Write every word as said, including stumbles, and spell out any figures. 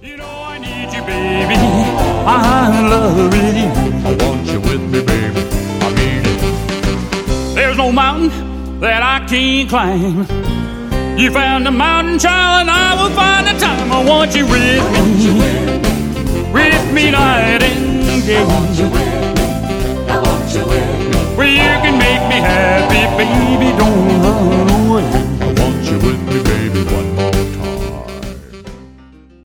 You know I need you, baby. I love you. I want you with me, baby. I mean it. There's no mountain that I can't climb. You found a mountain, child, and I will find the time. I want you with me, with me night and day. I want you with me. I want you with me. Where you can make me happy.